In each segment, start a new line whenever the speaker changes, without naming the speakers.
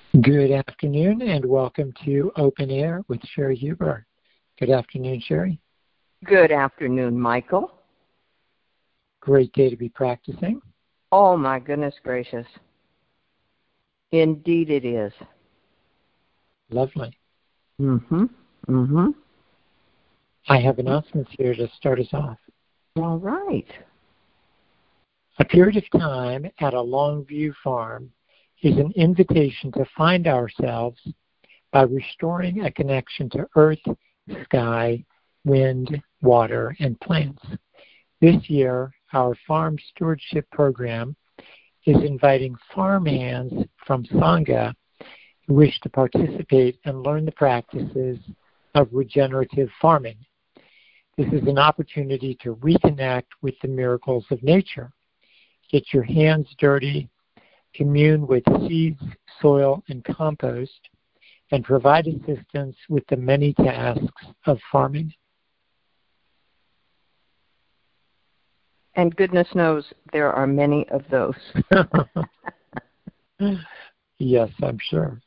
Good afternoon and welcome to Open Air with Sherry Huber. Good afternoon, Sherry.
Good afternoon, Michael.
Great day to be practicing.
Oh, my goodness gracious. Indeed it is.
Lovely.
I
have announcements here to start us off.
All right.
A period of time at a Longview farm is an invitation to find ourselves by restoring a connection to earth, sky, wind, water, and plants. This year, our farm stewardship program is inviting farmhands from Sangha who wish to participate and learn the practices of regenerative farming. This is an opportunity to reconnect with the miracles of nature. Get your hands dirty, commune with seeds, soil, and compost, and provide assistance with the many tasks of farming.
And goodness knows there are many of those.
Yes, I'm sure.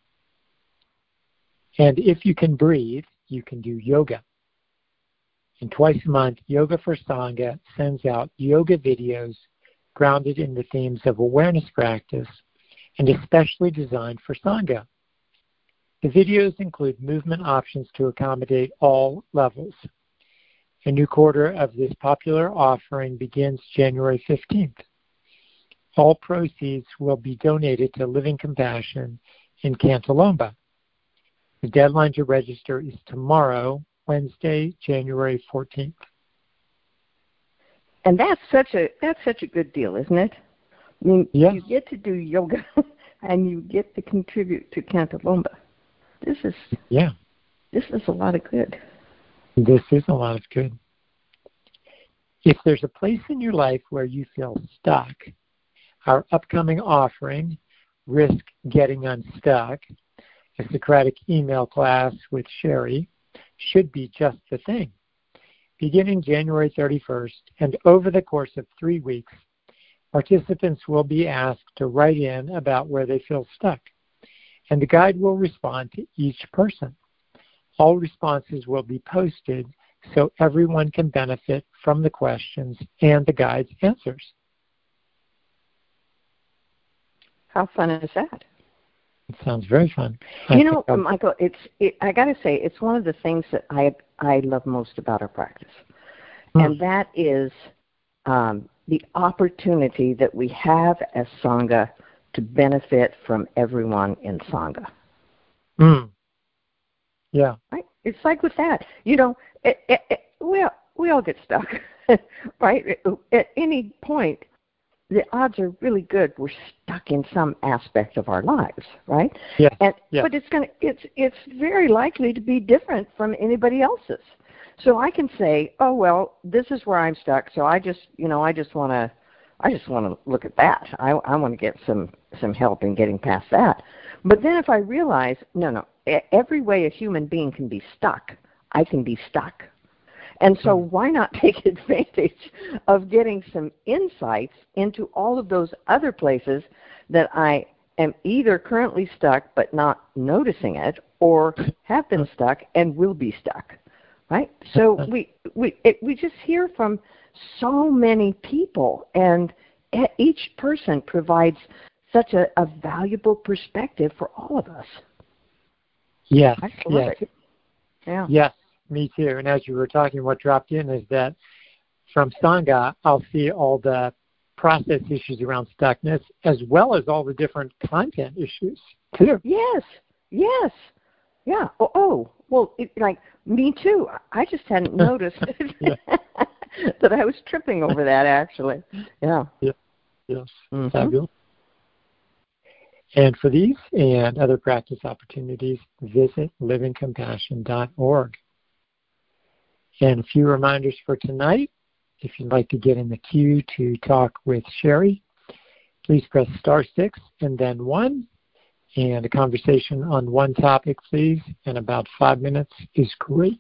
And if you can breathe, you can do yoga. And twice a month, Yoga for Sangha sends out yoga videos grounded in the themes of awareness practice and especially designed for Sangha. The videos include movement options to accommodate all levels. A new quarter of this popular offering begins January 15th. All proceeds will be donated to Living Compassion in Cantalomba. The deadline to register is tomorrow, Wednesday, January 14th.
And that's such a good deal, isn't it? I mean,
yes.
You get to do yoga and you get to contribute to Cantalomba. This is a lot of good.
This is a lot of good. If there's a place in your life where you feel stuck, our upcoming offering, Risk Getting Unstuck, a Socratic email class with Sherry, should be just the thing. Beginning January 31st and over the course of 3 weeks, participants will be asked to write in about where they feel stuck, and the guide will respond to each person. All responses will be posted so everyone can benefit from the questions and the guide's answers.
How fun is that?
It sounds very fun.
Michael, I got to say, it's one of the things that I love most about our practice, and that is the opportunity that we have as Sangha to benefit from everyone in Sangha.
Yeah.
Right? It's like with that, we all get stuck, right? At any point, the odds are really good we're stuck in some aspect of our lives, right?
Yeah.
But it's very likely to be different from anybody else's. So I can say, oh well, this is where I'm stuck. So I just want to look at that. I want to get some help in getting past that. But then if I realize, no, every way a human being can be stuck, I can be stuck. And so why not take advantage of getting some insights into all of those other places that I am either currently stuck but not noticing it, or have been stuck and will be stuck, right? So we just hear from so many people, and each person provides such a valuable perspective for all of us.
Yes.
I love it. Yeah.
Yes. Me too. And as you were talking, what dropped in is that from Sangha, I'll see all the process issues around stuckness as well as all the different content issues too.
Yes. Yeah. Well, me too. I just hadn't noticed that I was tripping over that, actually. Yeah.
Yes. Fabulous. And for these and other practice opportunities, visit livingcompassion.org. And a few reminders for tonight. If you'd like to get in the queue to talk with Sherry, please press *6 and then 1. And a conversation on one topic, please, in about 5 minutes is great.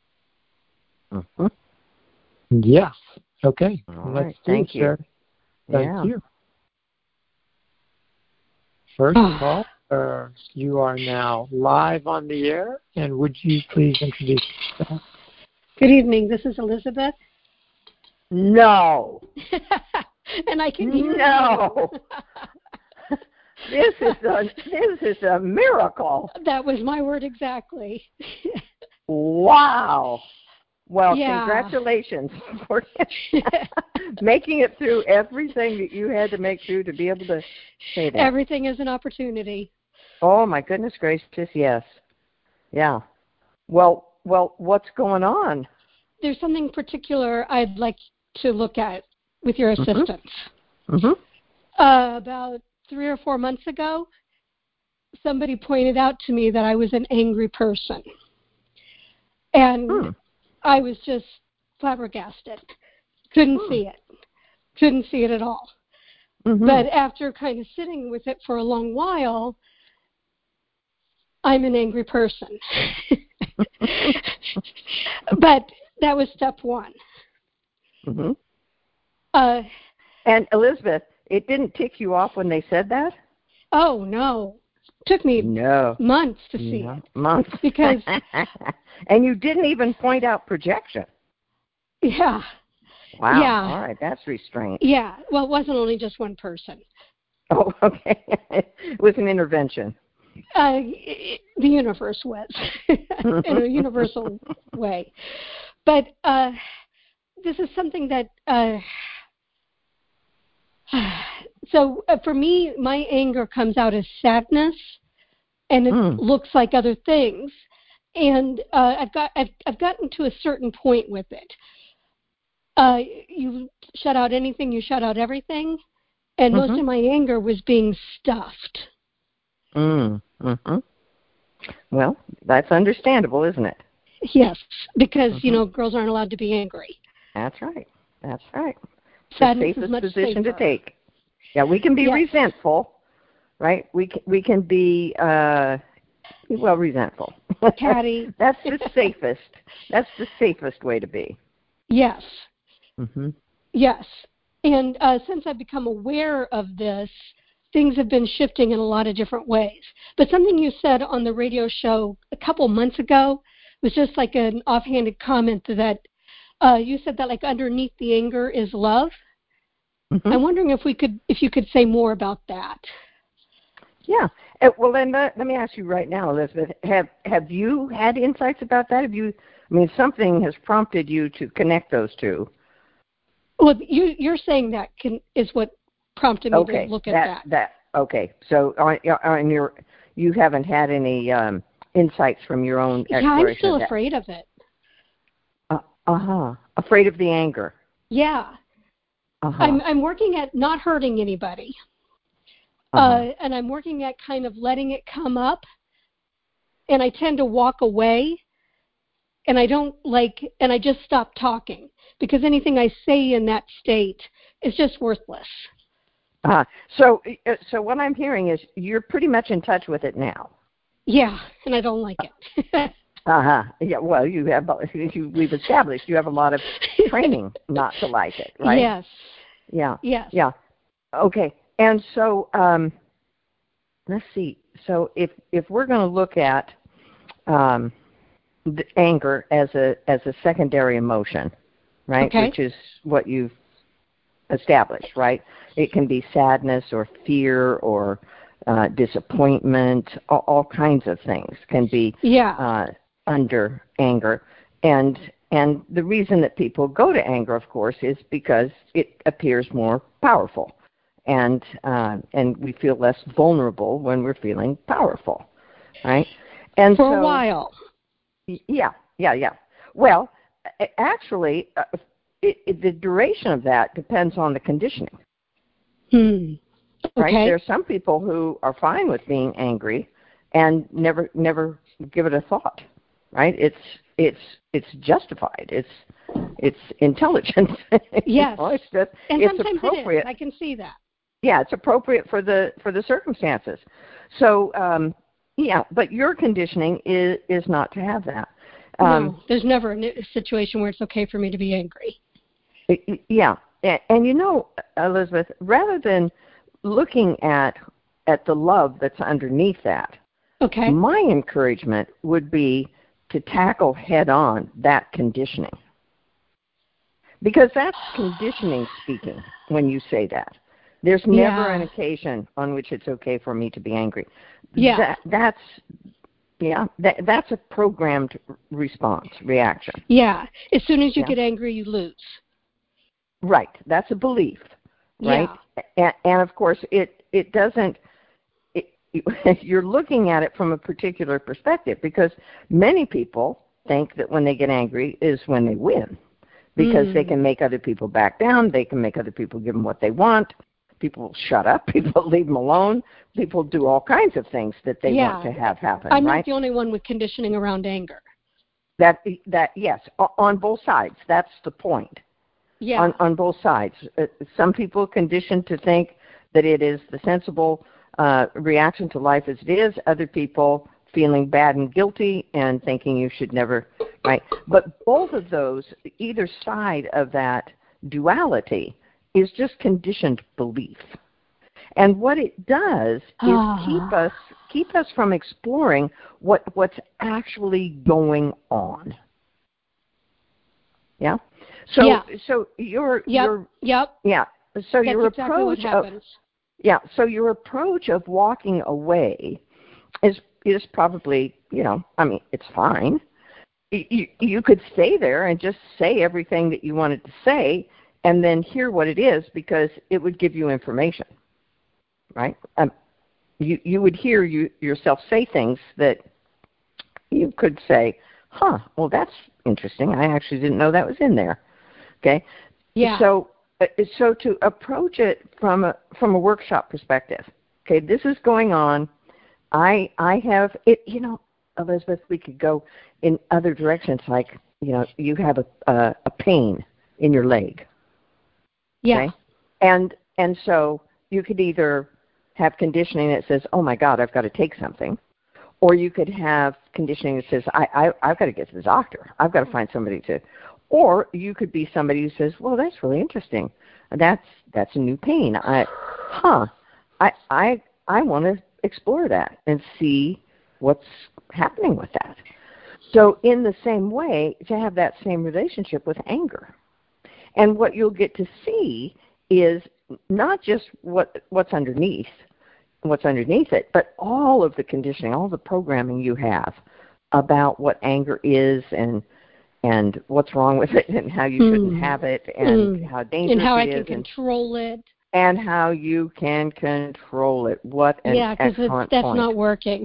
Yes. Okay.
All
Let's
right.
do
Thank
it,
you.
Sherry. Thank you. First call. You are now live on the air, and would you please introduce yourself?
Good evening. This is Elizabeth.
No.
And I can hear
No. This is a miracle.
That was my word exactly.
Wow. Well,
Yeah.
Congratulations for making it through everything that you had to make through to be able to say that.
Everything is an opportunity.
Oh, my goodness gracious, yes. Yeah. Well, what's going on?
There's something particular I'd like to look at with your assistance.
Mm-hmm.
About 3 or 4 months ago, somebody pointed out to me that I was an angry person. And I was just flabbergasted. Couldn't see it. Couldn't see it at all.
Mm-hmm.
But after kind of sitting with it for a long while, I'm an angry person. But that was step one.
Mm-hmm. And Elizabeth, it didn't tick you off when they said that?
Oh, no. It took me months to see it.
Months.
Because
and you didn't even point out projection.
Yeah.
Wow.
Yeah.
All right. That's restraint.
Yeah. Well, it wasn't only just one person.
Oh, okay. It was an intervention.
The universe was in a universal way. But this is something that, for me, my anger comes out as sadness, and it looks like other things. And I've gotten to a certain point with it. You shut out anything, you shut out everything, and most of my anger was being stuffed.
Mm-hmm. Well, that's understandable, isn't it?
Yes, because girls aren't allowed to be angry.
That's right. That's right.
Sadness
the
is much
position
safer
to take. Yeah, we can be resentful, right? We can be resentful.
Catty.
That's the safest. That's the safest way to be.
Yes.
Mm-hmm.
Yes. And since I've become aware of this, things have been shifting in a lot of different ways. But something you said on the radio show a couple months ago was just like an offhanded comment that you said that like underneath the anger is love. Mm-hmm. I'm wondering if you could say more about that.
Yeah. Well, then let me ask you right now, Elizabeth. Have you had insights about that? Something has prompted you to connect those two.
Well, you're saying that is what prompted me to look at that.
Okay. So on you haven't had any insights from your own exploration.
Yeah, I'm still afraid of it.
Afraid of the anger.
Yeah. I'm working at not hurting anybody. And I'm working at kind of letting it come up, and I tend to walk away, and I just stop talking, because anything I say in that state is just worthless.
So what I'm hearing is you're pretty much in touch with it now.
Yeah, and I don't like it.
Yeah, well, we've established you have a lot of training not to like it, right?
Yes.
Yeah.
Yes.
Yeah. Okay. And so, let's see. So if we're going to look at the anger as a secondary emotion, right?
Okay.
Which is what you've established, right? It can be sadness or fear or disappointment. All kinds of things can be under anger. And the reason that people go to anger, of course, is because it appears more powerful. And we feel less vulnerable when we're feeling powerful, right? And
for a while.
Yeah. Well, actually, the duration of that depends on the conditioning.
Okay.
Right? There are some people who are fine with being angry and never give it a thought. Right? It's justified. It's intelligent.
Yes.
And
sometimes
appropriate.
It is. I can see that.
Yeah, it's appropriate for the circumstances. So, but your conditioning is not to have that.
No, there's never a situation where it's okay for me to be angry.
Yeah, and Elizabeth, rather than looking at at the love that's underneath that.
Okay.
My encouragement would be to tackle head on that conditioning. Because that's conditioning speaking when you say that. There's never an occasion on which it's okay for me to be angry.
Yeah.
That's a programmed response, reaction.
Yeah. As soon as you get angry, you lose.
Right. That's a belief, right?
Yeah.
And of course, it doesn't, you're looking at it from a particular perspective, because many people think that when they get angry is when they win, because they can make other people back down, they can make other people give them what they want, people shut up, people leave them alone, people do all kinds of things that they want to have happen.
I'm
right?
not the only one with conditioning around anger.
That yes, on both sides. That's the point.
Yeah.
On both sides. Some people conditioned to think that it is the sensible reaction to life as it is. Other people feeling bad and guilty and thinking you should never, right? But both of those, either side of that duality, is just conditioned belief. And what it does is keep us from exploring what's actually going on. Yeah? So your So
That's
your
exactly
approach
what happens.
So your approach of walking away is probably, it's fine. You could stay there and just say everything that you wanted to say and then hear what it is, because it would give you information, right? You would hear yourself say things that you could say, well, that's interesting. I actually didn't know that was in there. Okay?
Yeah.
So to approach it from a workshop perspective, okay, this is going on. I have it. Elizabeth, we could go in other directions. Like, you have a pain in your leg.
Yeah.
Okay? And so you could either have conditioning that says, "Oh my God, I've got to take something," or you could have conditioning that says, "I've got to get to the doctor. I've got to find somebody to." Or you could be somebody who says, "Well, that's really interesting. That's a new pain. I want to explore that and see what's happening with that." So in the same way, to have that same relationship with anger. And what you'll get to see is not just what's underneath it, but all of the conditioning, all the programming you have about what anger is and what's wrong with it and how you shouldn't have it and how dangerous
and how
it
I
is.
can control it.
And how you can control it. What an excellent
that's
point.
not working.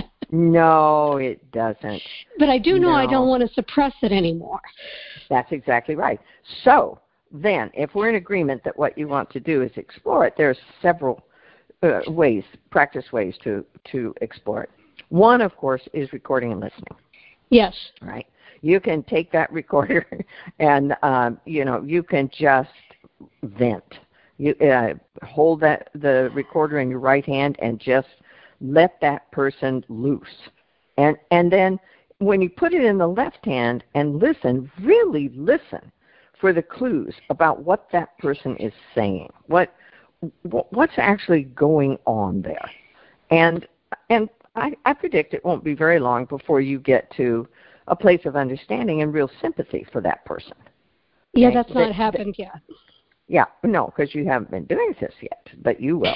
No, it doesn't.
But I do know I don't want to suppress it anymore.
That's exactly right. So then, if we're in agreement that what you want to do is explore it, there's several practice ways to explore it. One, of course, is recording and listening.
Yes.
Right. You can take that recorder and, you can just vent. You hold the recorder in your right hand and just let that person loose. And then when you put it in the left hand and listen, really listen for the clues about what that person is saying. What's actually going on there? And I predict it won't be very long before you get to a place of understanding and real sympathy for that person.
Yeah, okay? That's not happened yet.
Yeah, no, because you haven't been doing this yet, but you will.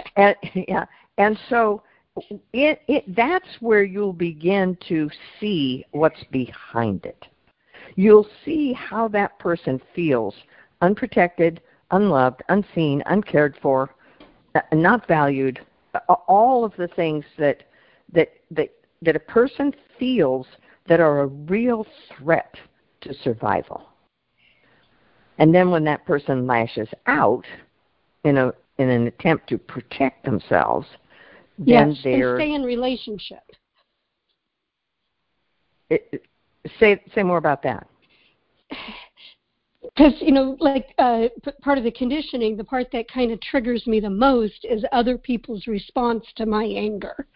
And so that's where you'll begin to see what's behind it. You'll see how that person feels unprotected, unloved, unseen, uncared for, not valued, all of the things that a person feels that are a real threat to survival. And then when that person lashes out in an attempt to protect themselves, then they're...
and stay in relationship.
Say more about that.
Because, part of the conditioning, the part that kind of triggers me the most is other people's response to my anger.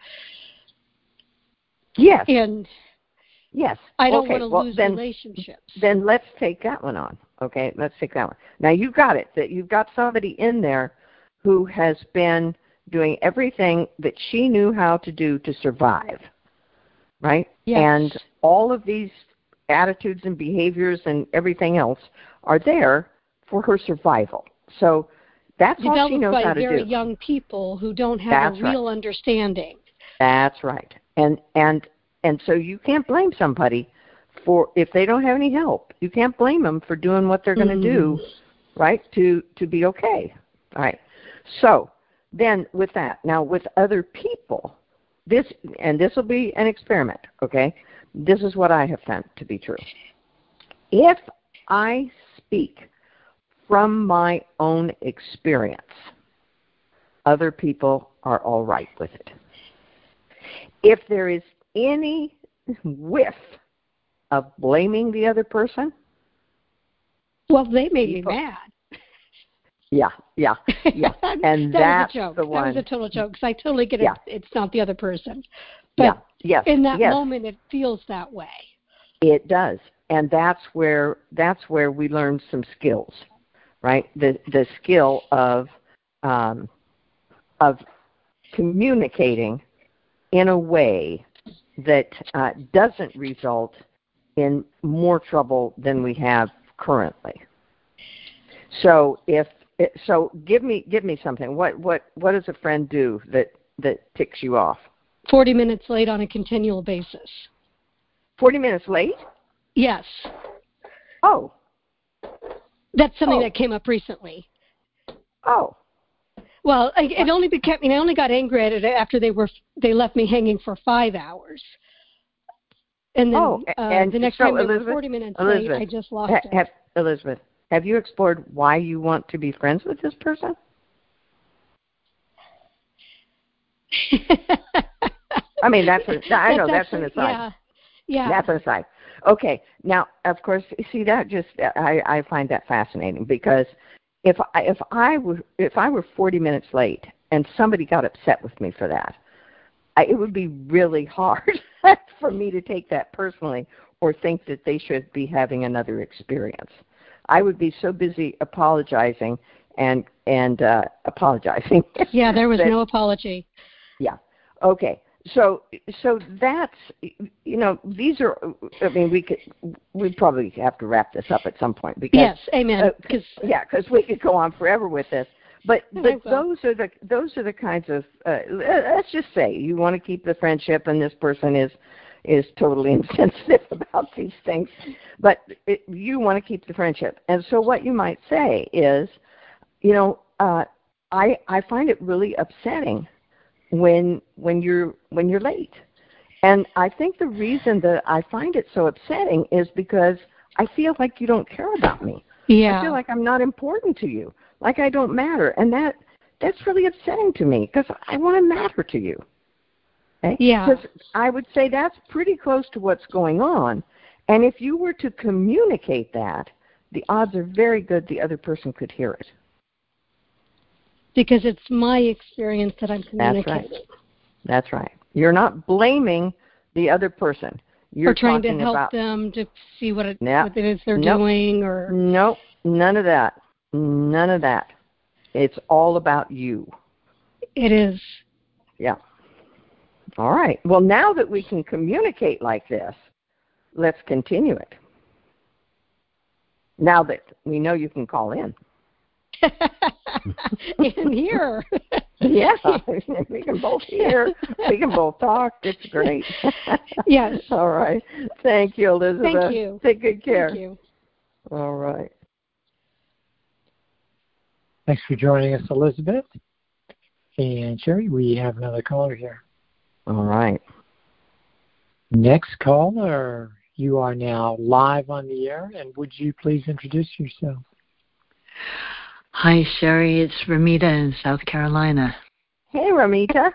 Yes.
And
yes.
I don't want to lose relationships.
Then let's take that one on. Okay, let's take that one. Now, you got it. That you've got somebody in there who has been doing everything that she knew how to do to survive, right?
Yes.
And all of these attitudes and behaviors and everything else are there for her survival. So that's all she knows how to do.
Developed by very young people who don't have
That's
a real understanding.
That's right. And so you can't blame somebody for if they don't have any help. You can't blame them for doing what they're going to do, right? To be okay. All right. So then with that, now with other people, this will be an experiment, okay? This is what I have found to be true. If I speak from my own experience, other people are all right with it. If there is any whiff of blaming the other person,
well, they made me mad.
Yeah. And
that
that's
was a joke.
the one.
That was a total joke because I totally get it.
Yeah.
It's not the other person. But in that moment, it feels that way.
It does. And that's where we learn some skills, right? The skill of communicating in a way that doesn't result in more trouble than we have currently. So give me something. What does a friend do that ticks you off?
40 minutes late on a continual basis.
40 minutes late?
Yes.
Oh.
That's something that came up recently.
Oh.
Well, I only got angry at it after they left me hanging for 5 hours. And then the next time they were 40 minutes late, I just lost it.
Elizabeth, have you explored why you want to be friends with this person? I mean, that's an aside.
Yeah.
That's an aside. Okay. Now, of course, see that I find that fascinating because if I were 40 minutes late and somebody got upset with me for that, it would be really hard for me to take that personally or think that they should be having another experience. I would be so busy apologizing and apologizing.
Yeah, there was no apology.
Yeah. Okay. So that's, these are, I mean, we'd probably have to wrap this up at some point because
yes, amen.
Because we could go on forever with this. But those are the kinds of let's just say you want to keep the friendship and this person is totally insensitive about these things, but you want to keep the friendship. And so what you might say is, I find it really upsetting when you're late. And I think the reason that I find it so upsetting is because I feel like you don't care about me.
Yeah.
I feel like I'm not important to you, like I don't matter. And that's really upsetting to me because I want to matter to you. Okay?
Yeah.
Because I would say that's pretty close to what's going on. And if you were to communicate that, the odds are very good the other person could hear it.
Because it's my experience that I'm communicating.
That's right. You're not blaming the other person. You're
trying to help
about
them to see what it is they're doing. Or
nope, none of that. None of that. It's all about you.
It is.
Yeah. All right. Well, now that we can communicate like this, let's continue it. Now that we know you can call in.
In here.
Yeah, we can both hear. We can both talk. It's great.
Yes.
All right. Thank you, Elizabeth.
Thank you.
Take good care.
Thank you.
All right.
Thanks for joining us, Elizabeth. And Sherry, we have another caller here.
All right.
Next caller, you are now live on the air, and would you please introduce yourself?
Hi, Sherry. It's Ramita in South Carolina.
Hey, Ramita.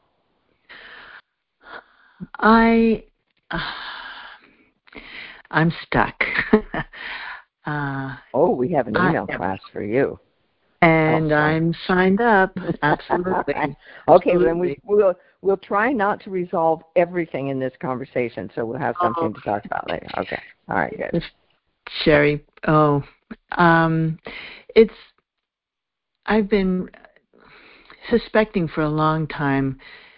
I'm stuck.
We have an email class for you.
And I'm signed up. Absolutely.
Okay,
Absolutely.
then we'll try not to resolve everything in this conversation, so we'll have something to talk about later. Okay. All right, good.
Sherry, suspecting for a long time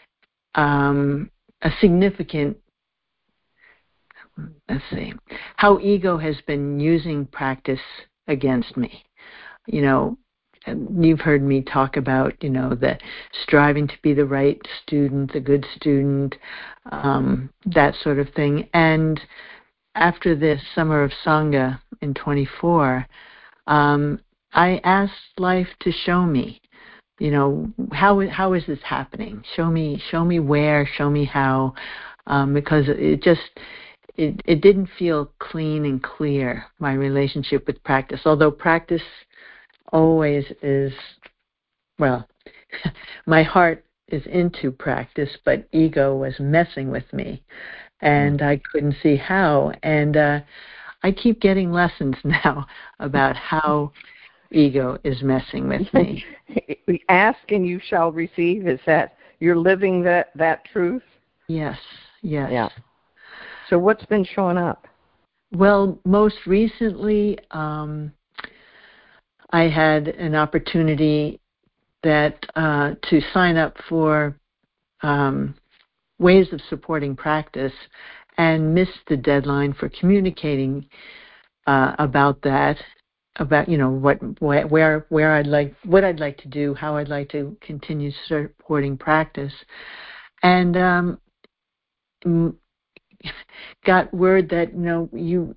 a significant, let's see, how ego has been using practice against me. You know, you've heard me talk about, you know, the striving to be the right student, the good student, that sort of thing. And after this summer of Sangha in 24, I asked life to show me, you know, how is this happening? Show me where, show me how, because it didn't feel clean and clear, my relationship with practice. Although practice always is, well, my heart is into practice, but ego was messing with me, and I couldn't see how. And I keep getting lessons now about how ego is messing with me.
Ask and you shall receive. Is that you're living that truth?
Yes.
Yeah. So what's been showing up?
Well, most recently, I had an opportunity that to sign up for ways of supporting practice, and missed the deadline for communicating about that. About, you know, where I'd like, what I'd like to do, how I'd like to continue supporting practice, and got word that, you know, you.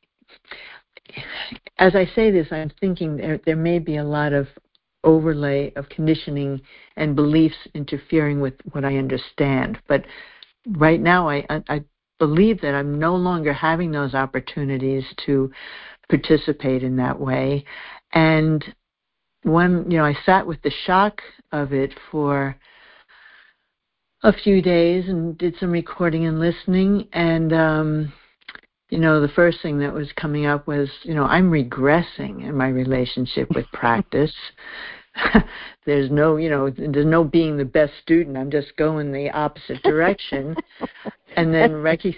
As I say this, I'm thinking there may be a lot of overlay of conditioning and beliefs interfering with what I understand. But right now, I believe that I'm no longer having those opportunities to participate in that way. And when, you know, I sat with the shock of it for a few days and did some recording and listening, and you know, the first thing that was coming up was, you know, I'm regressing in my relationship with practice. There's no being the best student. I'm just going the opposite direction. And then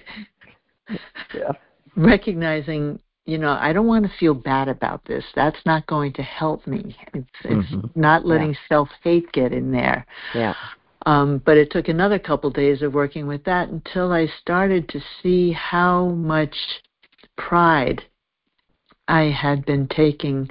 recognizing, you know, I don't want to feel bad about this. That's not going to help me. It's not letting self-hate get in there.
Yeah.
But it took another couple days of working with that until I started to see how much pride I had been taking,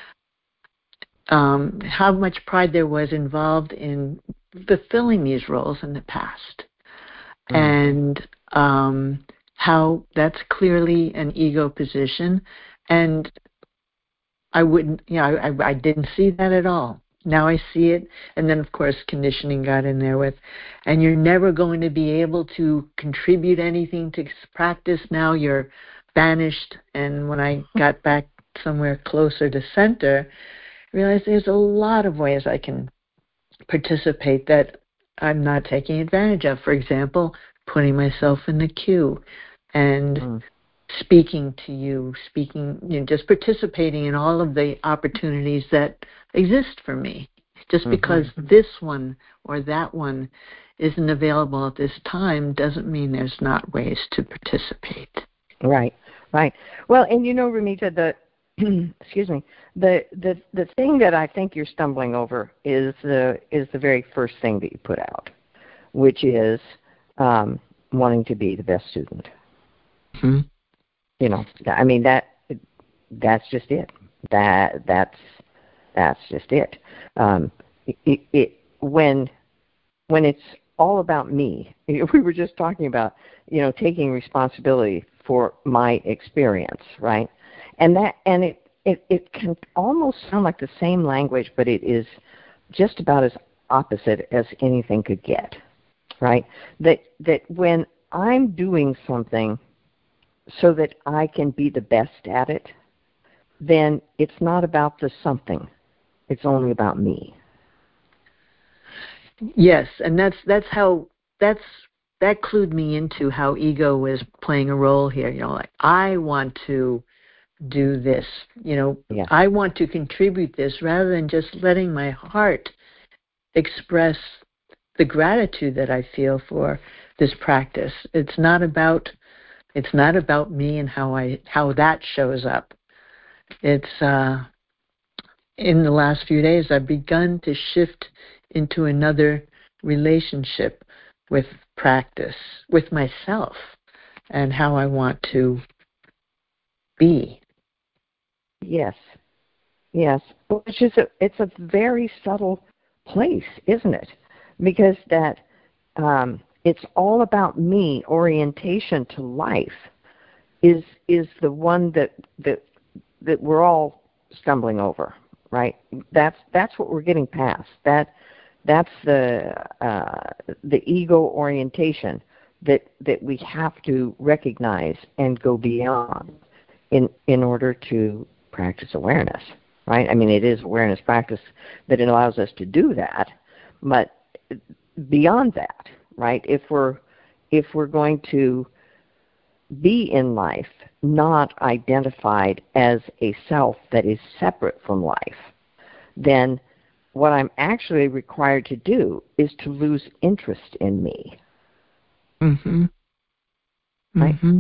how much pride there was involved in fulfilling these roles in the past. And how that's clearly an ego position. And I didn't see that at all. Now I see it, and then, of course, conditioning got in there with, and you're never going to be able to contribute anything to practice. Now you're banished. And when I got back somewhere closer to center, I realized there's a lot of ways I can participate that I'm not taking advantage of. For example, putting myself in the queue and speaking to you, just participating in all of the opportunities that exist for me. Just because this one or that one isn't available at this time doesn't mean there's not ways to participate.
Right. Well, and you know, Ramita, excuse me, the thing that I think you're stumbling over is the very first thing that you put out, which is wanting to be the best student. You know, I mean, that's just it. That's just it. When it's all about me, we were just talking about, you know, taking responsibility for my experience, right? And it can almost sound like the same language, but it is just about as opposite as anything could get, right? That when I'm doing something so that I can be the best at it, then it's not about the something. It's only about me.
Yes, and that clued me into how ego was playing a role here. You know, like, I want to do this. You know, I want to contribute this, rather than just letting my heart express the gratitude that I feel for this practice. It's not about me and how that shows up. It's in the last few days I've begun to shift into another relationship with practice, with myself, and how I want to be.
Yes. Yes. Which is it's a very subtle place, isn't it? Because that it's all about me. Orientation to life is the one that we're all stumbling over, right? That's what we're getting past. That's the ego orientation that we have to recognize and go beyond in order to practice awareness, right? I mean, it is awareness practice that allows us to do that, but beyond that, right? If we're going to be in life not identified as a self that is separate from life, then what I'm actually required to do is to lose interest in me.
Mm-hmm.
Right?
Mm-hmm.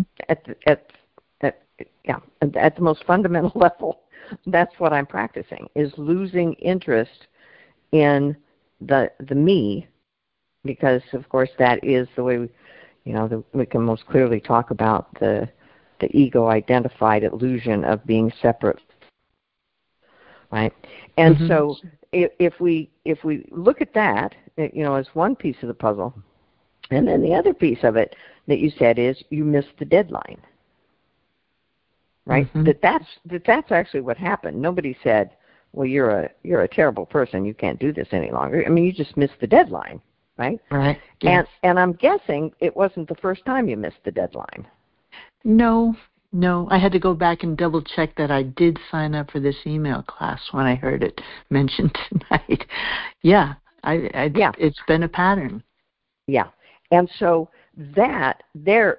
At the most fundamental level, that's what I'm practicing, is losing interest in the me, because of course that is the way we can most clearly talk about the ego identified illusion of being separate, right? And so if we look at that, as one piece of the puzzle, and then the other piece of it that you said is you missed the deadline, right? That's actually what happened. Nobody said, well, you're a terrible person, you can't do this any longer. I mean, you just missed the deadline, right?
Right. Yes.
And I'm guessing it wasn't the first time you missed the deadline.
No. I had to go back and double check that I did sign up for this email class when I heard it mentioned tonight. Yeah, it's been a pattern.
Yeah, and so that there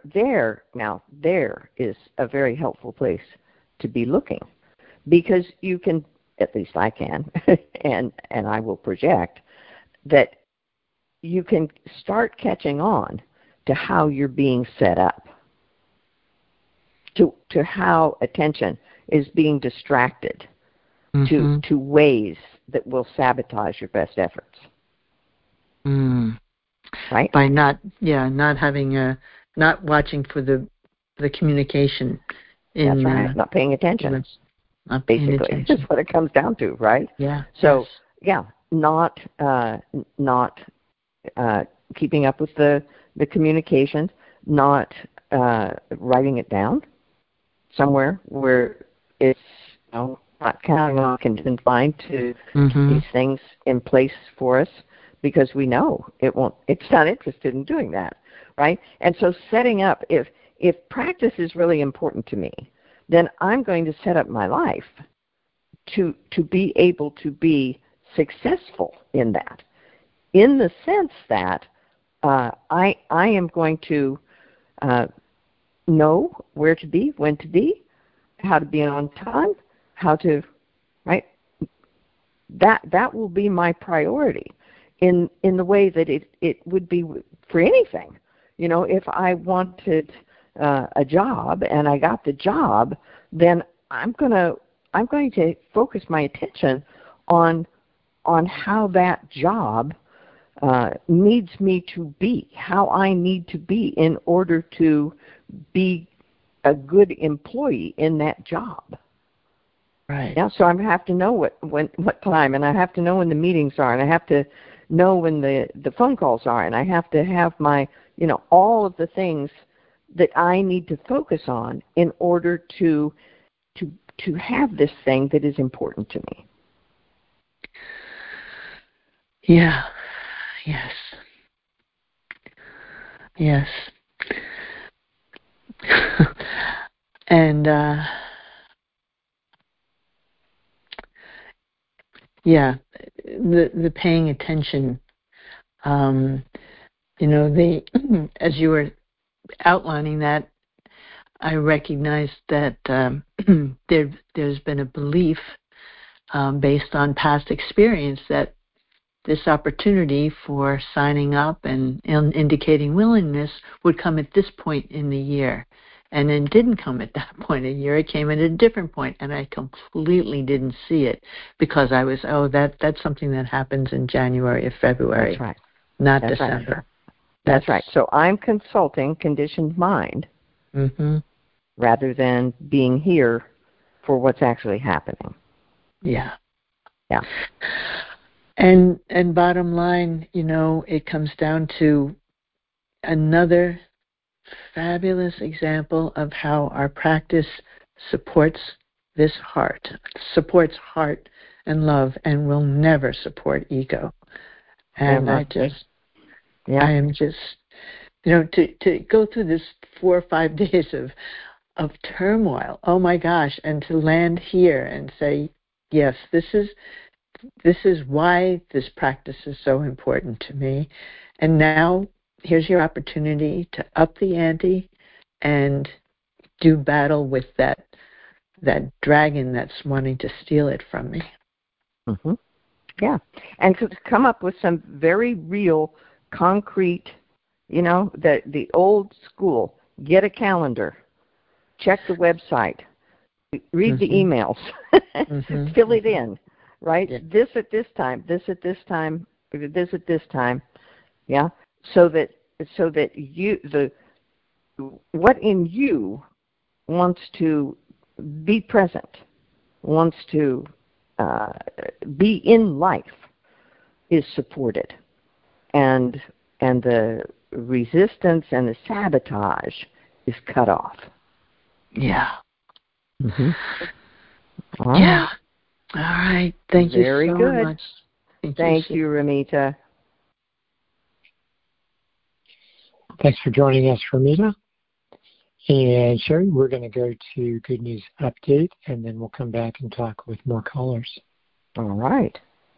is a very helpful place to be looking, because you can, at least I can, and I will project that you can start catching on to how you're being set up, to how attention is being distracted to ways that will sabotage your best efforts. Right?
By not watching for the communication.
That's right. Not paying attention.
Not paying
basically,
attention.
is what it comes down to, right?
Yeah.
So not keeping up with the communication, not writing it down somewhere where it's not counting on confined to keep these things in place for us, because we know it's not interested in doing that, right? And so setting up, if practice is really important to me, then I'm going to set up my life to be able to be successful in that, in the sense that I am going to know where to be, when to be, how to be on time, how to, right? That will be my priority in the way that it would be for anything. If I wanted a job and I got the job, then I'm going to focus my attention on how that job needs me to be, how I need to be in order to be a good employee in that job.
Right.
Yeah. So I have to know what time, and I have to know when the meetings are, and I have to know when the phone calls are, and I have to have my all of the things that I need to focus on in order to have this thing that is important to me.
Yeah. Yes. And the paying attention. As you were outlining that, I recognized that there's been a belief based on past experience that this opportunity for signing up and indicating willingness would come at this point in the year. and then didn't come at that point a year. It came at a different point, and I completely didn't see it because I was, that's something that happens in January or February.
That's right.
Not
That's
December.
Right. That's right. So I'm consulting conditioned mind rather than being here for what's actually happening.
Yeah.
Yeah.
And bottom line, it comes down to another fabulous example of how our practice supports supports heart and love, and will never support ego. And I am just, to go through this 4 or 5 days of turmoil, oh my gosh, and to land here and say, yes, this is why this practice is so important to me. And now here's your opportunity to up the ante and do battle with that dragon that's wanting to steal it from me.
Mm-hmm. Yeah, and to come up with some very real, concrete, the old school, get a calendar, check the website, read the emails, fill it in, right? Yeah. This at this time, this at this time, this at this time, yeah, so that what in you wants to be present, wants to be in life, is supported, and the resistance and the sabotage is cut off.
Yeah.
Mm-hmm.
Yeah. All right. Thank you
Very
so
good.
much.
Thank you, Ramita.
Thanks for joining us, Ramita. And Sherry, we're going to go to Good News Update, and then we'll come back and talk with more callers.
All right.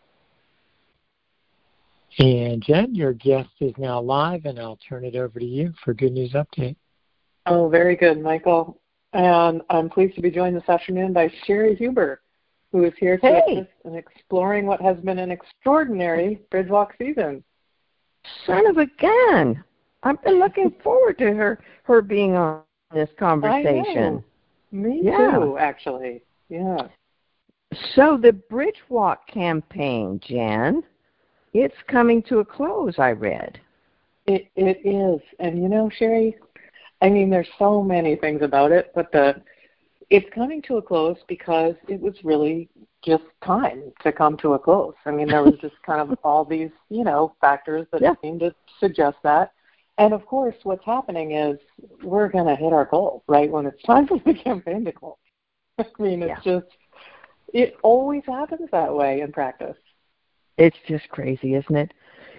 And Jen, your guest is now live, and I'll turn it over to you for Good News Update.
Oh, very good, Michael. And I'm pleased to be joined this afternoon by Sherry Huber, who is here to assist in exploring what has been an extraordinary Bridgewalk season.
Son of a gun. I've been looking forward to her being on this conversation.
Me too, actually. Yeah.
So the Bridgewalk campaign, Jan, it's coming to a close, I read.
It is. And Sherry, there's so many things about it, but it's coming to a close because it was really just time to come to a close. There was just kind of all these, factors that seemed to suggest that. And, of course, what's happening is we're going to hit our goal, right, when it's time for the campaign to close. It's just, it always happens that way in practice.
It's just crazy, isn't it?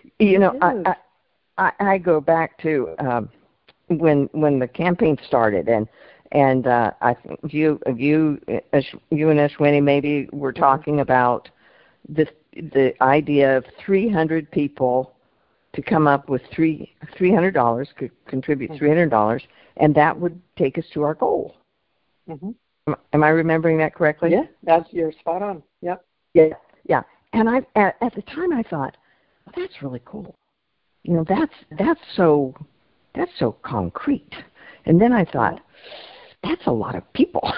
I go back to when the campaign started, and I think you and Ashwini maybe were talking about the idea of 300 people to come up with $300, could contribute $300, and that would take us to our goal. Mm-hmm. Am I remembering that correctly?
Yeah, you're spot on. Yep.
Yeah. And at the time I thought, well, that's really cool. That's so concrete. And then I thought, that's a lot of people.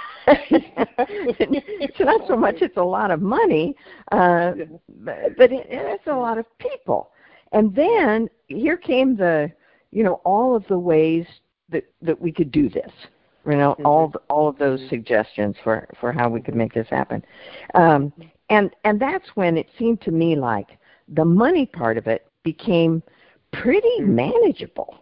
It's not so much it's a lot of money, but it's a lot of people. And then here came all of the ways that we could do this. All of those suggestions for how we could make this happen. And that's when it seemed to me like the money part of it became pretty manageable.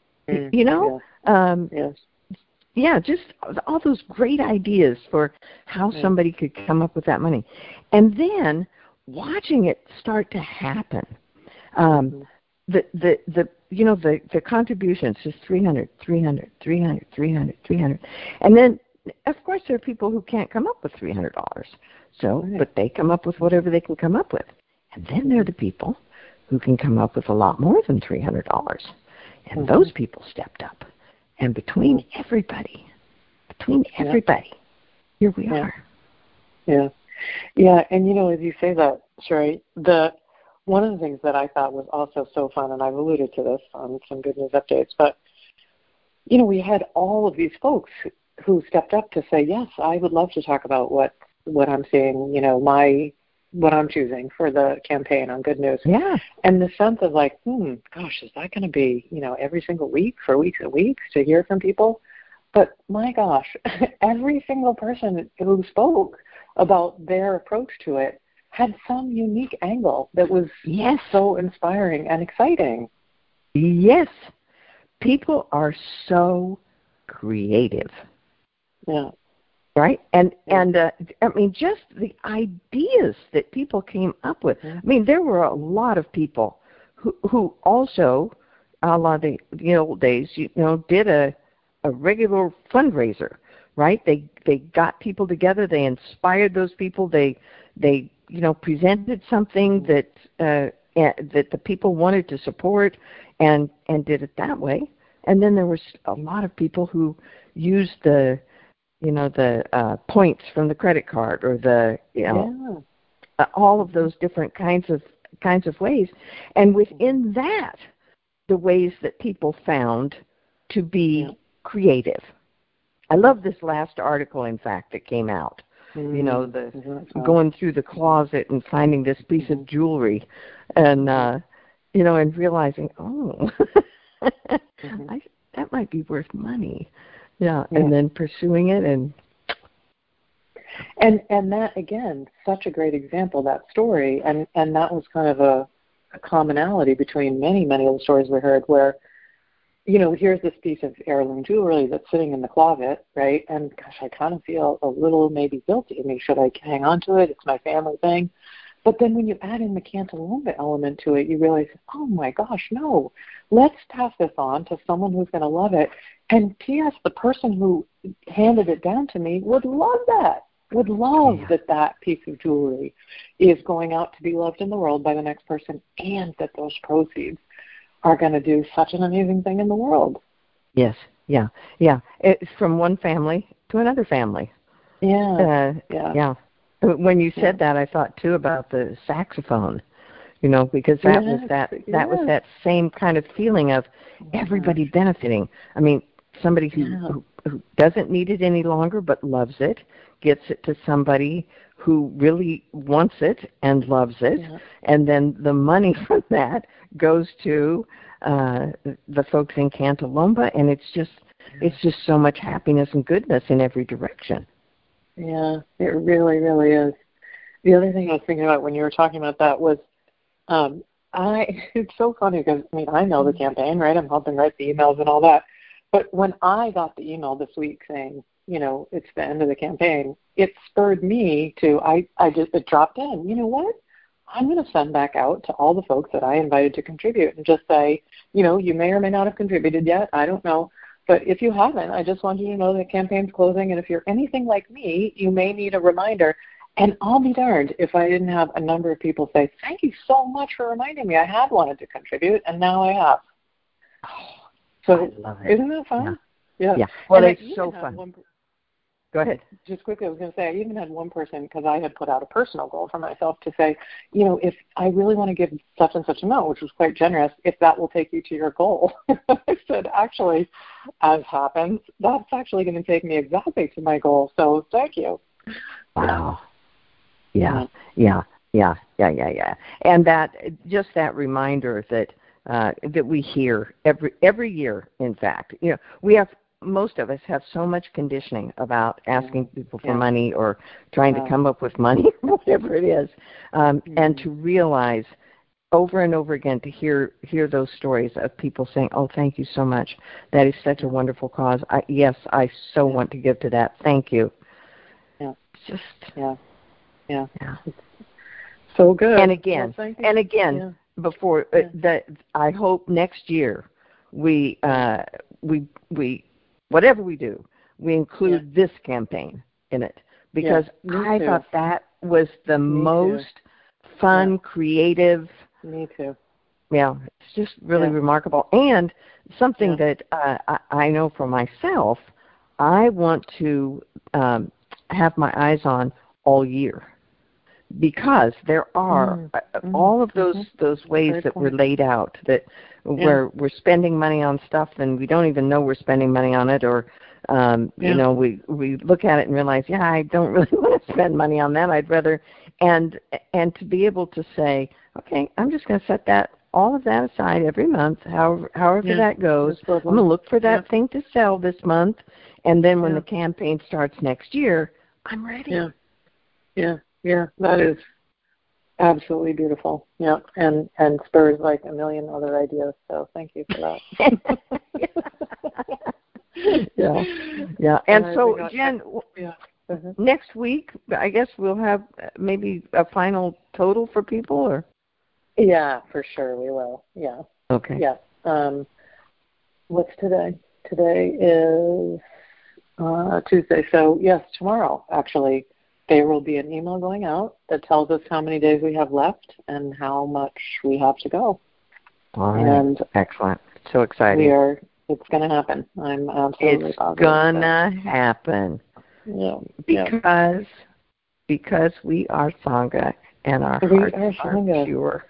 Just all those great ideas for how somebody could come up with that money. And then watching it start to happen. The contributions, just 300, and then of course there are people who can't come up with $300. But they come up with whatever they can come up with, and then there are the people who can come up with a lot more than $300, and those people stepped up, and between everybody, here we are.
Yeah, and as you say that, Sherry, one of the things that I thought was also so fun, and I've alluded to this on some Good News Updates, but we had all of these folks who stepped up to say, yes, I would love to talk about what I'm seeing, what I'm choosing for the campaign on Good News.
Yeah.
And the sense of like, gosh, is that going to be, every single week for weeks and weeks to hear from people? But my gosh, every single person who spoke about their approach to it had some unique angle that was so inspiring and exciting.
Yes. People are so creative.
Yeah.
Right? And I mean, just the ideas that people came up with. I mean, there were a lot of people who also, a la the old days, did a regular fundraiser, right? They got people together, they inspired those people, they presented something that the people wanted to support and did it that way. And then there was a lot of people who used the points from the credit card or all of those different kinds of ways. And within that, the ways that people found to be creative. I love this last article, in fact, that came out. Going through the closet and finding this piece of jewelry and, and realizing, that might be worth money. Yeah, and then pursuing it and
that, again, such a great example, that story, and that was kind of a commonality between many, many of the stories we heard where, here's this piece of heirloom jewelry that's sitting in the closet, right? And gosh, I kind of feel a little maybe guilty. I mean, should I hang on to it? It's my family thing. But then when you add in the Cantalumba element to it, you realize, oh my gosh, no, let's pass this on to someone who's going to love it. And P.S., the person who handed it down to me would love that, would love that piece of jewelry is going out to be loved in the world by the next person, and that those proceeds are going to do such an amazing thing in the world.
Yes, yeah. It's from one family to another family.
Yeah.
When you said that, I thought too about the saxophone, because that was that same kind of feeling of everybody benefiting. I mean, somebody who doesn't need it any longer but loves it, gets it to somebody who really wants it and loves it, and then the money from that goes to the folks in Cantalumba, and it's just so much happiness and goodness in every direction.
Yeah, it really, really is. The other thing I was thinking about when you were talking about that was, it's so funny because, I know the campaign, right? I'm helping write the emails and all that. But when I got the email this week saying, it's the end of the campaign, it spurred me to, it dropped in. You know what? I'm going to send back out to all the folks that I invited to contribute and just say, you may or may not have contributed yet. I don't know. But if you haven't, I just want you to know the campaign's closing, and if you're anything like me, you may need a reminder. And I'll be darned if I didn't have a number of people say, thank you so much for reminding me. I had wanted to contribute, and now I have. So
I love it.
Isn't that fun? Yeah.
Well, it's so fun. Go ahead.
Just quickly, I was going to say, I even had one person, because I had put out a personal goal for myself to say, if I really want to give such and such amount, which was quite generous, if that will take you to your goal. I said, actually, as happens, that's actually going to take me exactly to my goal. So thank you.
Wow. Yeah. And that reminder that we hear every year, in fact, most of us have so much conditioning about asking people for money or trying to come up with money, whatever it is, and to realize over and over again to hear those stories of people saying, "Oh, thank you so much. That is such a wonderful cause. I so want to give to that. Thank you."
Yeah.
Just
yeah. So good.
And again, before I hope next year we whatever we do, we include this campaign in it, because I thought that was the most fun, creative.
Me too.
Yeah, it's just really remarkable. And something that I know for myself, I want to have my eyes on all year, because there are all of those ways that were laid out that where we're spending money on stuff and we don't even know we're spending money on it, or you know, we look at it and realize, I don't really want to spend money on that. I'd rather and to be able to say, okay, I'm just going to set all of that aside every month, however that goes. I'm going to look for that thing to sell this month, and then when the campaign starts next year, I'm ready.
Yeah, that is absolutely beautiful. Yeah, and spurs like a million other ideas. So thank you for that.
yeah. And so, Jen, next week, I guess we'll have maybe a final total for people, or?
Yeah, for sure we will. Yeah.
Okay.
Yeah. What's today? Today is Tuesday. So yes, tomorrow actually there will be an email going out that tells us how many days we have left and how much we have to go.
All right. And excellent. So exciting.
It's going to happen. I'm absolutely positive.
It's going to happen.
Yeah.
Because we are Sangha and our hearts are pure.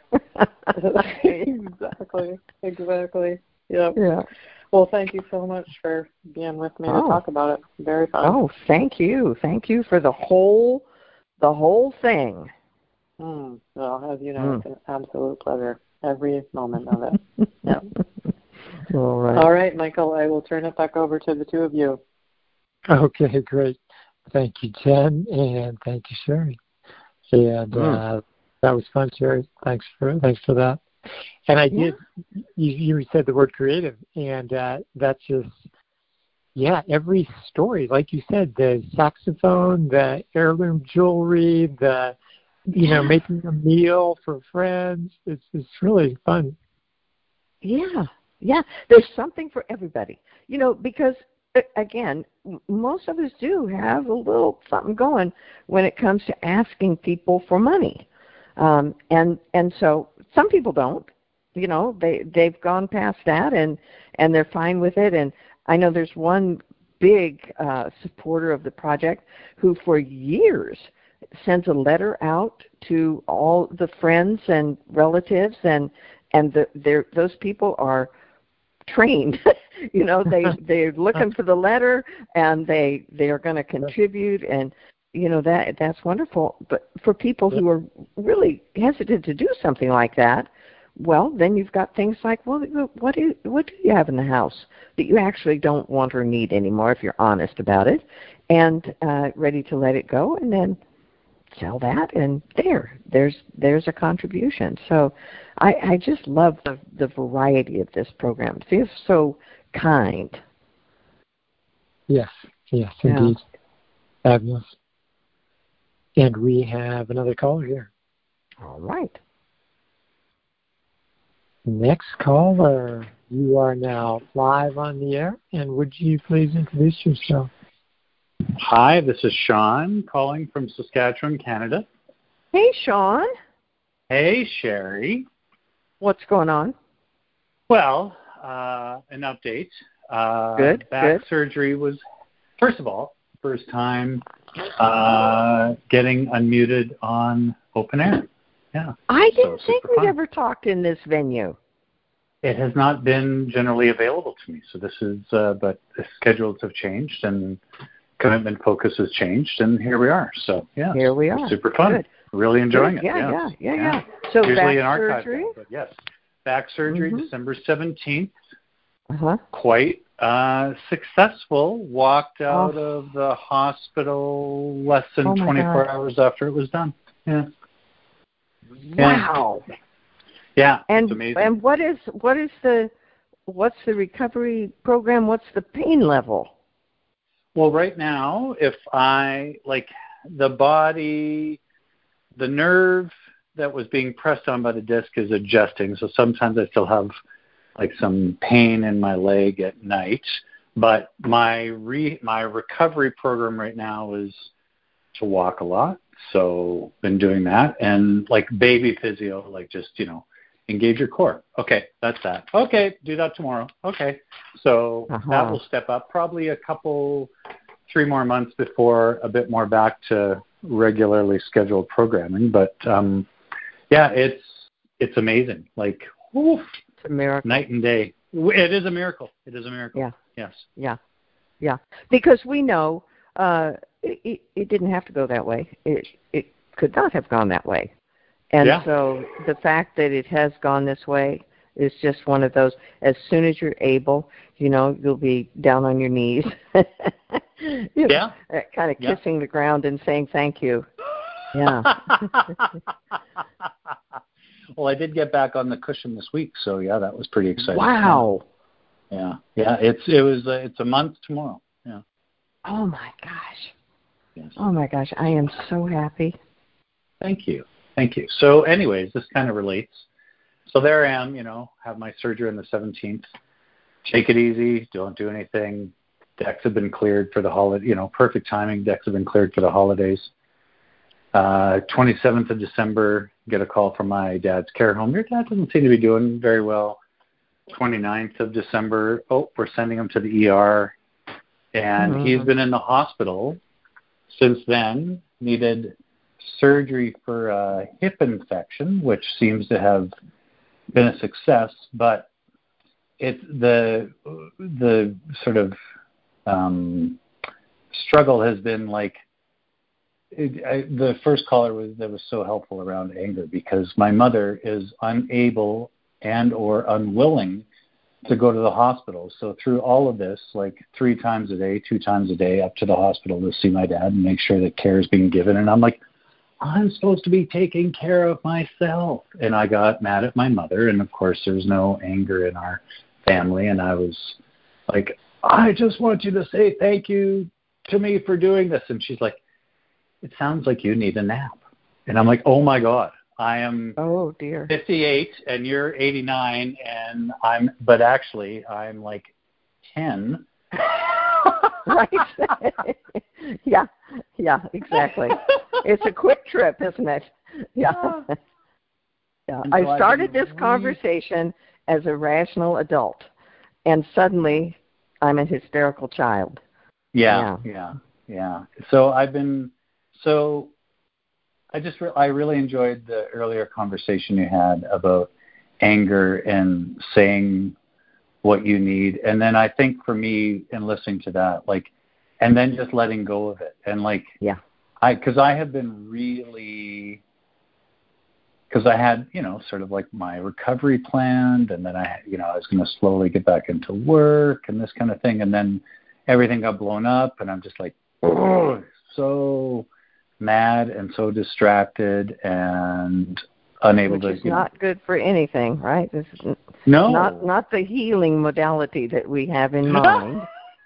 Exactly. Yep. Yeah. Well, thank you so much for being with me to talk about it. Very fun.
Oh, thank you. Thank you for the whole thing.
Well, as you know, it's an absolute pleasure. Every moment of it. Yeah. All right, Michael, I will turn it back over to the two of you.
Okay, great. Thank you, Jen, and thank you, Sherry. And that was fun, Sherry. Thanks for that. And I did. You said the word creative, and that's just every story, like you said, the saxophone, the heirloom jewelry, the making a meal for friends. It's really fun.
Yeah. There's something for everybody. Because again, most of us do have a little something going when it comes to asking people for money. And so some people don't, they've gone past that and they're fine with it. And I know there's one big supporter of the project who for years sends a letter out to all the friends and relatives, and those people are trained. They're looking for the letter, and they are going to contribute, and that's wonderful. But for people who are really hesitant to do something like that, well, then you've got things like, well, what do you have in the house that you actually don't want or need anymore, if you're honest about it, and ready to let it go, and then sell that, and there's a contribution. So I just love the variety of this program. It feels so kind.
Yes, indeed. Fabulous. And we have another caller here.
All right.
Next caller, you are now live on the air, and would you please introduce yourself?
Hi, this is Sean calling from Saskatchewan, Canada.
Hey, Sean.
Hey, Sherry.
What's going on?
Well, an update. Back surgery was, first of all, first time getting unmuted on open air. Yeah.
I didn't think we'd ever talked in this venue.
It has not been generally available to me. So this is, but the schedules have changed and commitment focus has changed, and here we are. So, yeah.
Here we are.
Super fun.
Good.
Really enjoying it.
Yeah. So
usually
back
an archive
surgery?
But yes. Back surgery, December 17th.
Uh-huh.
Quite successful. Walked out of the hospital less than 24 hours after it was done. Yeah.
Wow.
Yeah.
And
it's amazing.
And what's the recovery program? What's the pain level?
Well, right now, if I the body, the nerve that was being pressed on by the disc is adjusting. So sometimes I still have some pain in my leg at night. But my recovery program right now is to walk a lot. So been doing that, and baby physio, just engage your core. Okay, that's that. Okay, do that tomorrow. Okay, so that will step up probably 3 more months before a bit more back to regularly scheduled programming. But yeah, it's amazing. Like, oof,
It's a miracle.
Night and day. It is a miracle. It is a miracle.
Yeah.
Yes.
Yeah. Because we know it didn't have to go that way. It could not have gone that way. And so the fact that it has gone this way is just one of those, as soon as you're able, you'll be down on your knees. Kind of kissing the ground and saying thank you. Yeah.
Well, I did get back on the cushion this week, so yeah, that was pretty exciting.
Wow.
Yeah. It's a month tomorrow. Yeah.
Oh my gosh.
Yes.
Oh my gosh, I am so happy.
Thank you. So anyways, this kind of relates. So there I am, have my surgery on the 17th. Take it easy. Don't do anything. Decks have been cleared for the holiday, perfect timing. Decks have been cleared for the holidays. 27th of December, get a call from my dad's care home. Your dad doesn't seem to be doing very well. 29th of December, we're sending him to the ER. And he's been in the hospital since then, needed surgery for a hip infection, which seems to have been a success, but it's the sort of struggle has been like the first caller was so helpful around anger, because my mother is unable and or unwilling to go to the hospital. So through all of this, like 3 times a day, 2 times a day, up to the hospital to see my dad and make sure that care is being given. And I'm like, I'm supposed to be taking care of myself. And I got mad at my mother. And of course, there's no anger in our family. And I was like, I just want you to say thank you to me for doing this. And she's like, it sounds like you need a nap. And I'm like, oh my God, I am 58 and you're 89. And but actually I'm like 10.
Right. Yeah, exactly. It's a quick trip, isn't it? Yeah. Yeah.
So
I started this conversation as a rational adult, and suddenly I'm a hysterical child.
Yeah. So I really enjoyed the earlier conversation you had about anger and saying what you need. And then I think for me, in listening to that, and then just letting go of it. And because I have been really, because I had, sort of like my recovery planned, and then I was going to slowly get back into work and this kind of thing. And then everything got blown up, and I'm just like, oh, so mad and so distracted and unable
Which
to.
Is not good for anything, right? This is
no,
not the healing modality that we have in mind.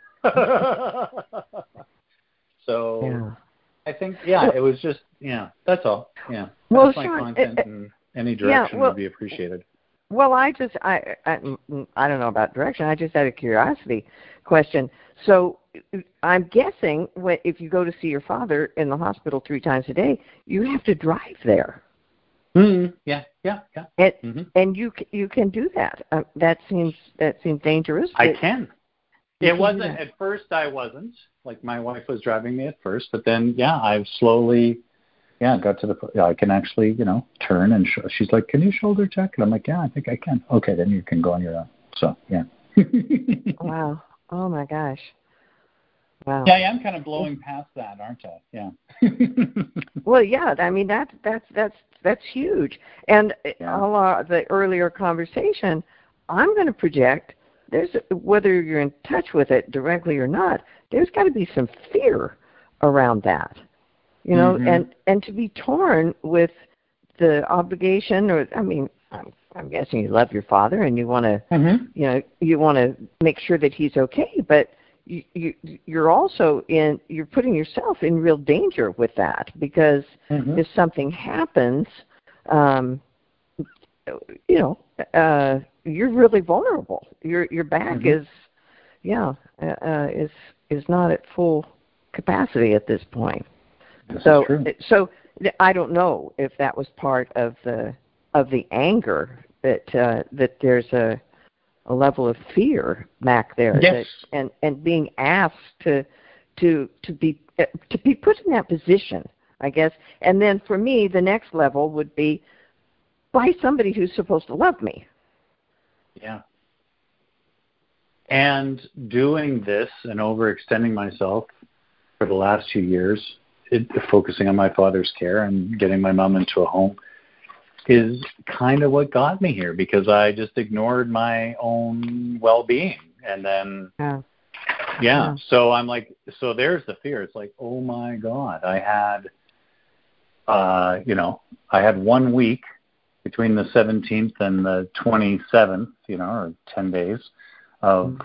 So I think it was just that's all. Yeah, that's my content, and any direction would be appreciated.
Well, I don't know about direction. I just had a curiosity question. So I'm guessing if you go to see your father in the hospital 3 times a day, you have to drive there.
Mm-hmm. Yeah.
And you can do that. That seems dangerous.
I can. It wasn't at first. I wasn't. Like, my wife was driving me at first, but then I've slowly got to the I can actually turn, and she's like, "Can you shoulder check?" And I'm like, "Yeah, I think I can." Okay, then you can go on your own. So
Wow. Oh my gosh. Wow.
Yeah, I am kind of blowing past that, aren't I? Yeah.
Well, yeah. I mean, that's huge. And the earlier conversation, I'm going to project. Whether you're in touch with it directly or not, there's got to be some fear around that, and to be torn with the obligation, or I'm guessing you love your father and you want to, you want to make sure that he's okay, but you're also you're putting yourself in real danger with that, because if something happens, you're really vulnerable. Your back is not at full capacity at this point. So I don't know if that was part of the anger, that there's a level of fear back there.
Yes.
And being asked to be put in that position. I guess. And then for me, the next level would be by somebody who's supposed to love me.
Yeah. And doing this and overextending myself for the last 2 years, focusing on my father's care and getting my mom into a home, is kind of what got me here, because I just ignored my own well-being. And then, so I'm like, so there's the fear. It's like, oh my God, I had 1 week between the 17th and the 27th, or 10 days of,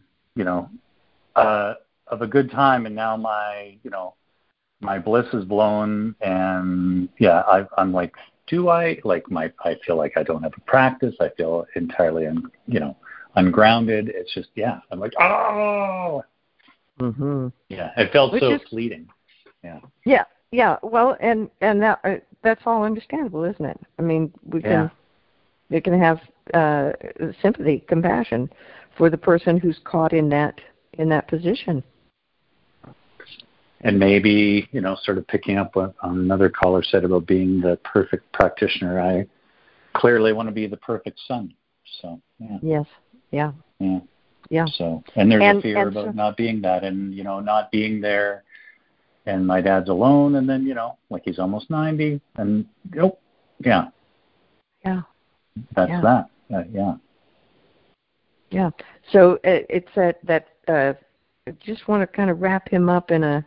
of a good time. And now my bliss is blown. And I'm like, I feel like I don't have a practice. I feel entirely, ungrounded. It's just, I'm like, oh, it felt so fleeting.
Yeah. Well, and that's all understandable, isn't it? I mean, we can have sympathy, compassion for the person who's caught in that position.
And maybe, sort of picking up what another caller said about being the perfect practitioner, I clearly want to be the perfect son. So,
Yes. Yeah.
So, and there's a fear about not being that, and, not being there, and my dad's alone, and then, he's almost 90, and, That's that.
Yeah. So it's that I just want to kind of wrap him up in a,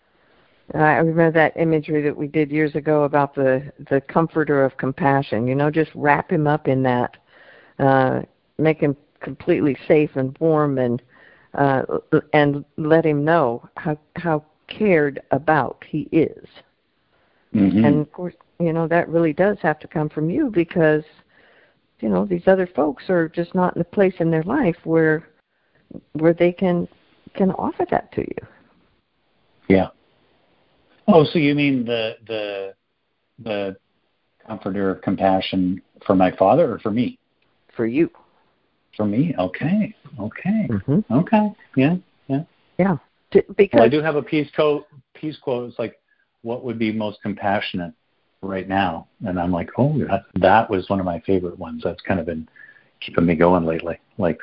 I remember that imagery that we did years ago about the comforter of compassion, just wrap him up in that, make him completely safe and warm, and let him know how cared about he is. Mm-hmm. And of course, that really does have to come from you, because, these other folks are just not in a place in their life where they can offer that to you.
Yeah. Oh, so you mean the comforter of compassion for my father, or for me?
For you.
For me? Okay.
Mm-hmm.
Okay. Yeah.
Because
I do have a peace quote. It's like, what would be most compassionate right now? And I'm like, oh, that was one of my favorite ones. That's kind of been keeping me going lately.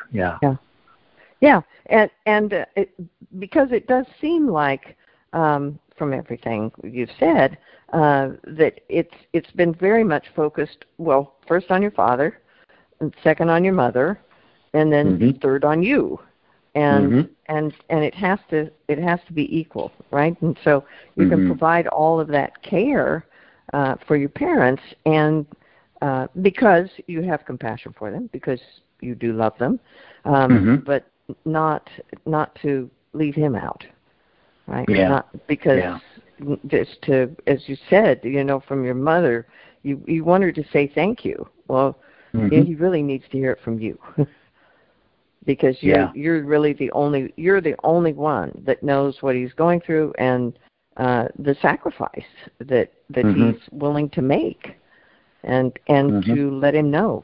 Yeah. And because it does seem like, from everything you've said, that it's been very much focused, well, first on your father, and second on your mother, and then third on you. And it has to be equal, right? And so you can provide all of that care for your parents, and because you have compassion for them, because you do love them, but not to leave him out, right?
Yeah.
Not because just to, as you said, from your mother, you want her to say thank you. Well, he really needs to hear it from you. Because you're really the only one that knows what he's going through, and the sacrifice that he's willing to make, and to let him know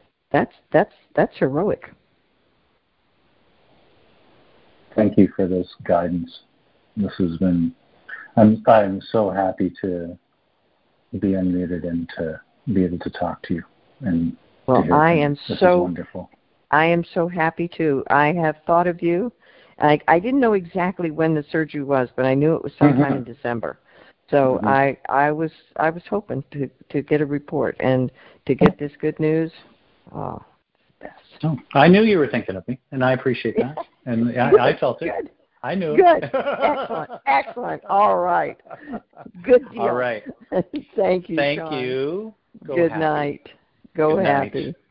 that's heroic.
Thank you for this guidance. This has been. I'm so happy to be unmuted and to be able to talk to you. And
well, I am
this
so
is wonderful.
I am so happy too. I have thought of you. I didn't know exactly when the surgery was, but I knew it was sometime in December. So I was hoping to get a report and to get this good news. Oh, it's best.
Oh, I knew you were thinking of me, and I appreciate that. And I felt it.
Good.
I knew
Good.
it.
Excellent. All right. Good deal.
All right.
Thank you,
Thank
Sean.
you.
Good night. Go
Good
happy.
night.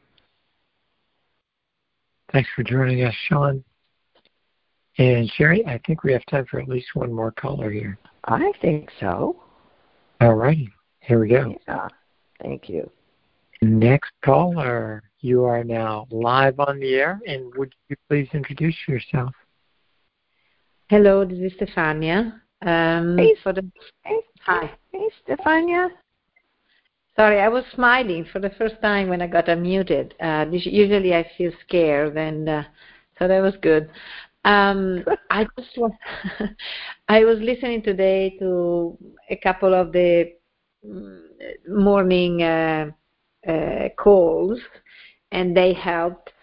Thanks for joining us, Sean. And Sherry, I think we have time for at least one more caller here.
I think so.
All righty. Here we go.
Yeah. Thank you.
Next caller, you are now live on the air, and would you please introduce yourself?
Hello, this is Stefania.
Hey,
Hi.
Hey, Stefania.
Sorry, I was smiling for the first time when I got unmuted. Usually I feel scared, and so that was good. I just wa- I was listening today to a couple of the morning calls, and they helped.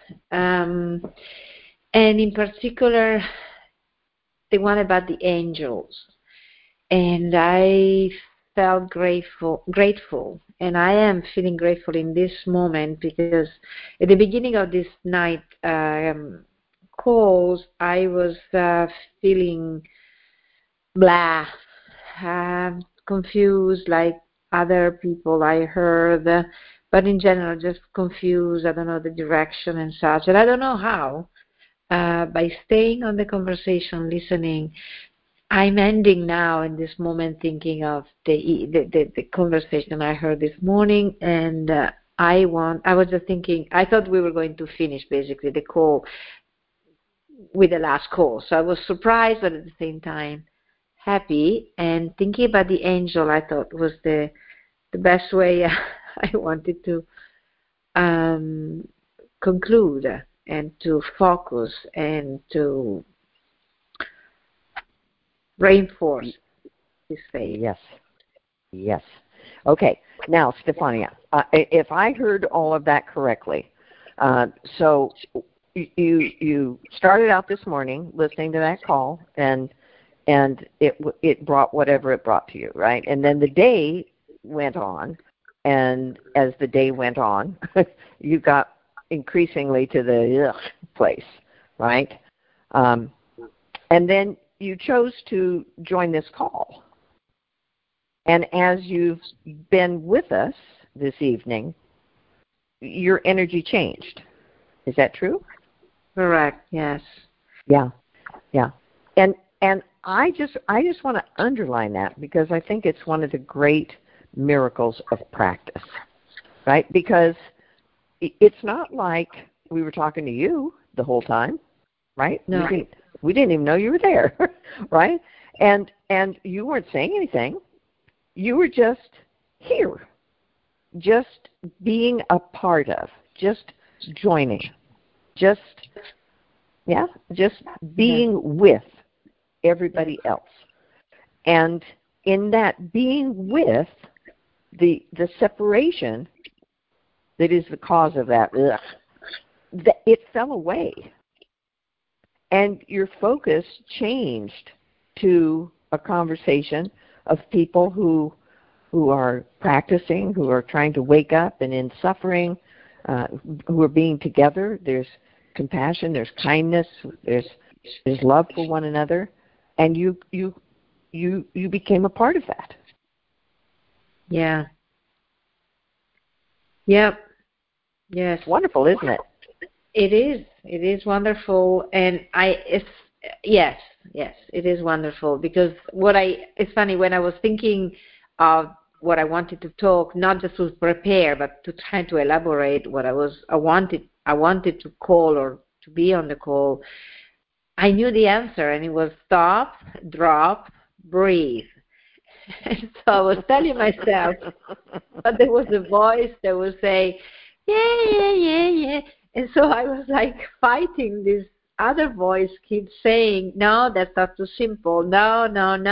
And in particular, the one about the angels. And I felt grateful, and I am feeling grateful in this moment because at the beginning of this night calls, I was feeling blah, confused like other people I heard, but in general just confused. I don't know the direction and such, and I don't know how. By staying on the conversation, listening, I'm ending now in this moment thinking of the conversation I heard this morning, and I was just thinking, I thought we were going to finish basically the call with the last call. So I was surprised, but at the same time happy, and thinking about the angel I thought was the best way I wanted to conclude and to focus and to reinforce his faith.
Yes. Okay. Now, Stefania, if I heard all of that correctly, so you started out this morning listening to that call, and it brought whatever it brought to you, right? And then the day went on, and as the day went on, you got increasingly to the place, right? And then you chose to join this call. And as you've been with us this evening, your energy changed. Is that true?
Correct, yes.
Yeah. And I just want to underline that because I think it's one of the great miracles of practice, right? Because it's not like we were talking to you the whole time, right?
No.
We didn't even know you were there, right? And you weren't saying anything. You were just here, just being a part of, just joining, just being with everybody else. And in that being with, the separation that is the cause of that, it fell away. And your focus changed to a conversation of people who are practicing, who are trying to wake up and in suffering, who are being together. There's compassion, there's kindness, there's love for one another, and you became a part of that.
Yeah. Yep. Yes.
Wonderful, isn't it?
It is. It is wonderful, and yes, it is wonderful because it's funny when I was thinking of what I wanted to talk, not just to prepare, but to try to elaborate what I wanted to call or to be on the call. I knew the answer, and it was stop, drop, breathe. And so I was telling myself, but there was a voice that would say, yeah. And so I was like fighting this other voice keeps saying, no, that's not too simple. No.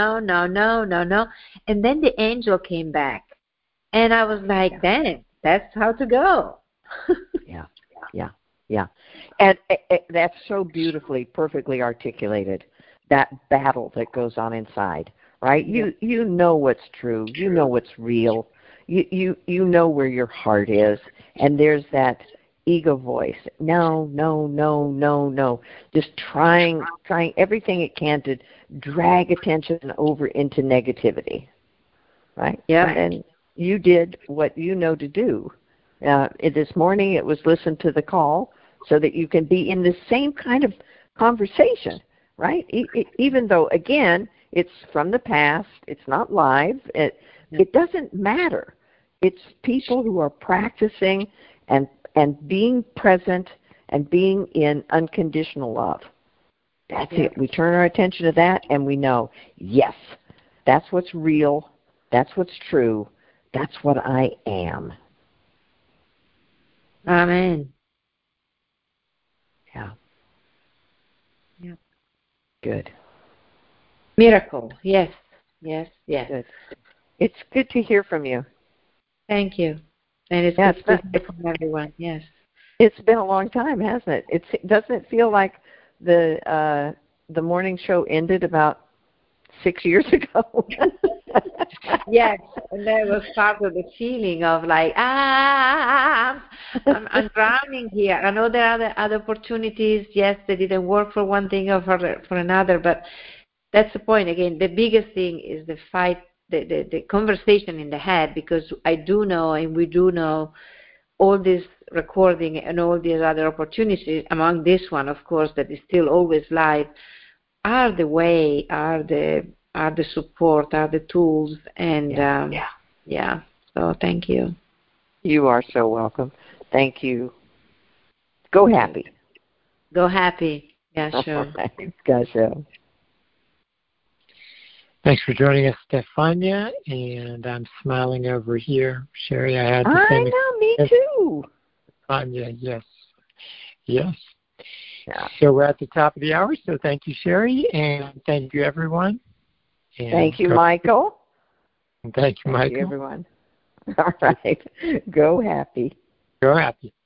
And then the angel came back. And I was like, dang, that's how to go.
Yeah. And that's so beautifully, perfectly articulated, that battle that goes on inside, right? You know what's true. You know what's real. You know where your heart is. And there's that ego voice. No. Just trying everything it can to drag attention over into negativity, right?
Yeah.
And you did what you know to do. This morning it was listen to the call so that you can be in the same kind of conversation, right? Even though, again, it's from the past, it's not live, it doesn't matter. It's people who are practicing and being present and being in unconditional love. That's it. We turn our attention to that and we know, yes, that's what's real, that's what's true, that's what I am.
Amen.
Yeah. Good.
Miracle. Yes. Yes. Yes.
Good. It's good to hear from you.
Thank you. And it's good to hear from everyone. Yes.
It's been a long time, hasn't it? Doesn't it feel like the morning show ended about 6 years ago?
Yes, and that was part of the feeling of like, I'm drowning here. I know there are other opportunities. Yes, they didn't work for one thing or for another, but that's the point. Again, the biggest thing is the fight, the conversation in the head, because I do know, and we do know, all this recording and all these other opportunities, among this one, of course, that is still always live, are the way, are the support, are the tools, and yeah. So thank you.
You are so welcome. Thank you. Go happy.
Go happy. Yeah, sure.
Thanks, Gotcha.
Thanks for joining us, Stefania, and I'm smiling over here. Sherry, I had the same.
I know, me too.
Stefania, yes. Yes.
Yeah.
So we're at the top of the hour, so thank you, Sherry, and thank you, everyone. And
thank you, Michael.
And thank you, Michael.
Thank you, everyone. All right. Go happy.
Go happy.